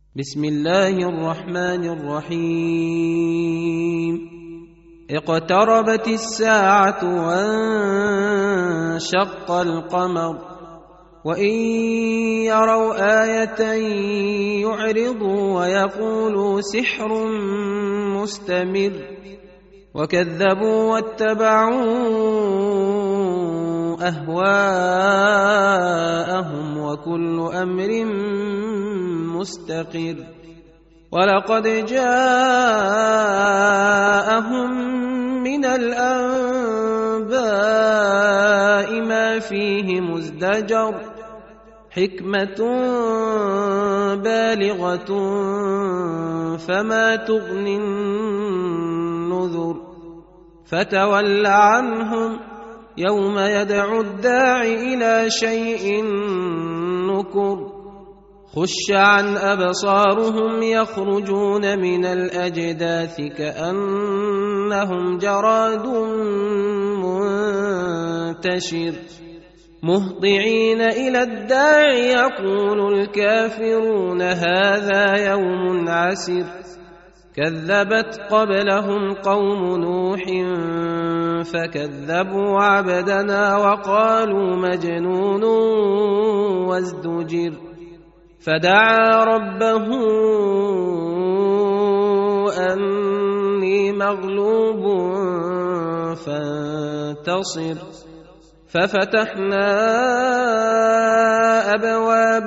بسم الله الرحمن الرحيم. اقتربت الساعة وانشق القمر وإن يروا آية يعرضوا ويقولوا سحر مستمر وكذبوا واتبعوا أهواءهم وكل أمر مستقر ولقد جاءهم من الأنباء ما فيه مزدجر حكمة بالغة فما تغني النذر فتول عنهم يوم يدعو الداع إلى شيء نكر خش عن أبصارهم يخرجون من الأجداث كأنهم جراد منتشر مهطعين إلى الداع يقول الكافرون هذا يوم عسر كذبت قبلهم قوم نوح فكذبوا عبدنا وقالوا مجنون وازدجر فدعا ربه أني مغلوب فانتصر ففتحنا أبواب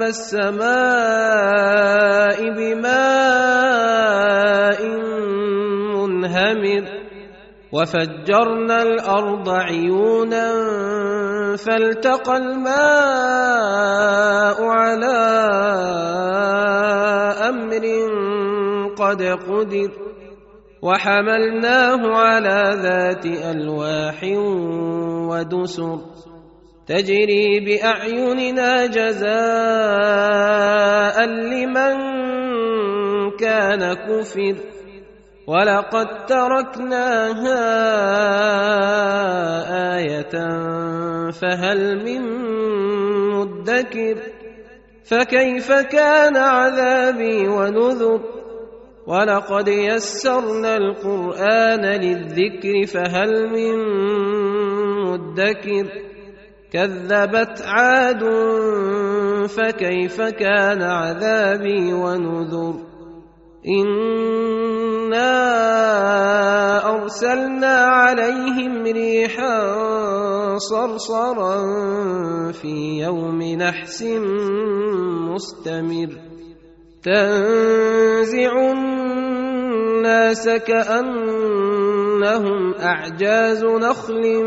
السماء بماء منهمر وفجرنا الأرض عيونا فالتقى الماء على أمر قد قدر وحملناه على ذات ألواح ودسر تجري بأعيننا جزاء لمن كان كفر ولقد تركناها آية فهل من مدكر فكيف كان عذابي ونذر ولقد يسرنا القرآن للذكر فهل من مدكر كذبت عاد فكيف كان عذابي ونذر إنا أرسلنا عليهم ريحا صرصرا في يوم نحس مستمر تنزع الناس كأنهم أعجاز نخل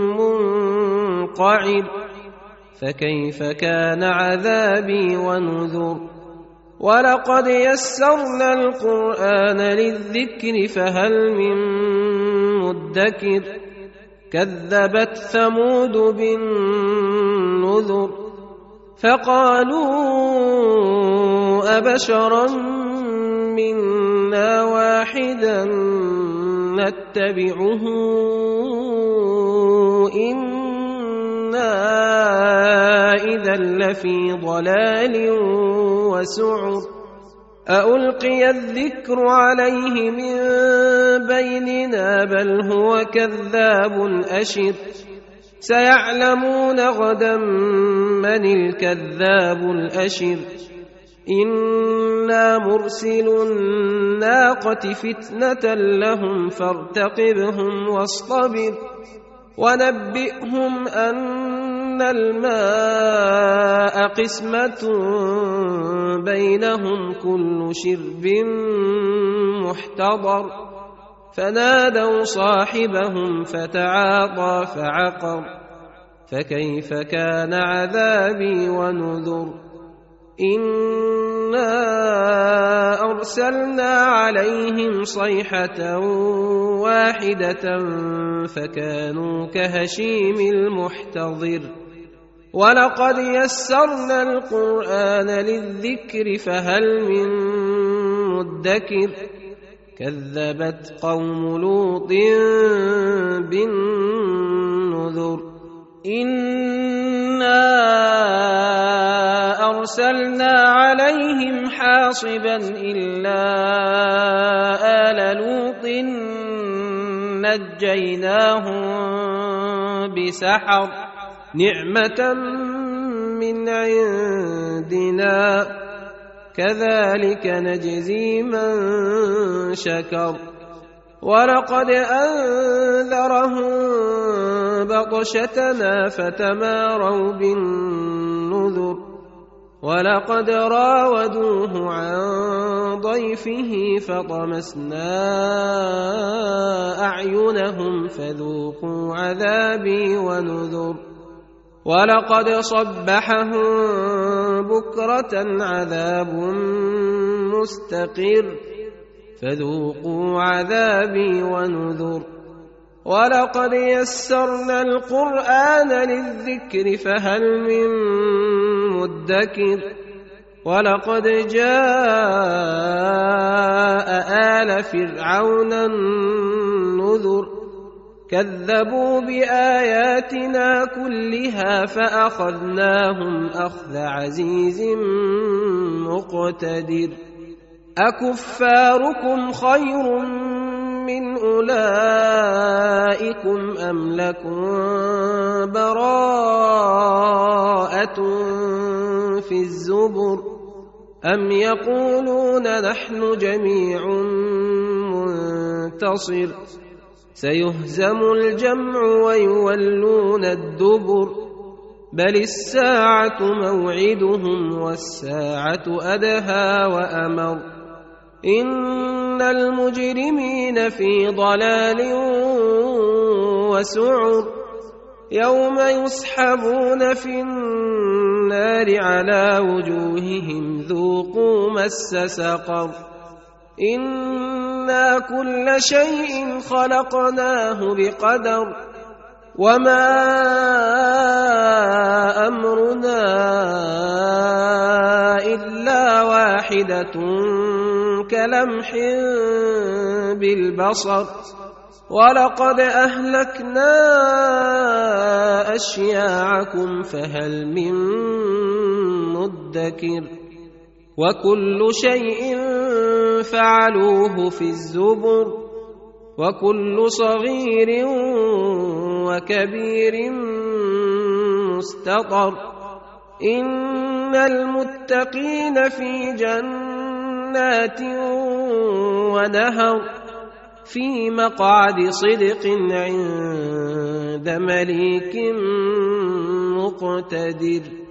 منقعر فكيف كان عذابي ونذر ولقد يسرنا القرآن للذكر فهل من مدكر كذبت ثمود بالنذر فقالوا أبشرا منا واحدا نتبعه إنا إذا لفي ضلال وسعر أألقي الذكر عليه من بيننا بل هو كذاب أشر سيعلمون غدا من الكذاب الأشر إنا مرسل الناقة فتنة لهم فارتقبهم واصطبر ونبئهم أن الماء قسمة بينهم كل شرب محتضر فنادوا صاحبهم فتعاطى فعقر فكيف كان عذابي ونذر إنا أرسلنا عليهم صيحة واحدة فكانوا كهشيم المحتضر ولقد يسرنا القرآن للذكر فهل من مدكر كذبت قوم لوط بالنذر إنا أرسلنا عليهم حاصبا إلا آل لوط نجيناهم بسحر نعمة من عندنا كذلك نجزي من شكر ولقد أنذرهم بطشتنا فتماروا بالنذر ولقد راودوه عن ضيفه فطمسنا أعينهم فذوقوا عذابي ونذر ولقد صبحهم بكرة عذاب مستقر فذوقوا عذابي ونذر ولقد يسرنا القرآن للذكر فهل من مدكر ولقد جاء آل فرعون النذر كذبوا بآياتنا كلها فأخذناهم أخذ عزيز مقتدر أكفاركم خير من أولئكم أم لكم براءة في الزبر أم يقولون نحن جميع منتصر سيهزم الجمع ويولون الدبر بل الساعة موعدهم والساعة أدهى وأمر إن المجرمين في ضلال وسعر يوم يسحبون في النار على وجوههم ذوقوا مس سقر إنا كل شيء خلقناه بقدر وما أمرنا إلا واحدة كلمح بالبصر ولقد أهلكنا أشياعكم فهل من مدكر وكل شيء فعلوه في الزبر وكل صغير وكبير مستطر إن المتقين في جنات ونهر في مقعد صدق عند مليك مقتدر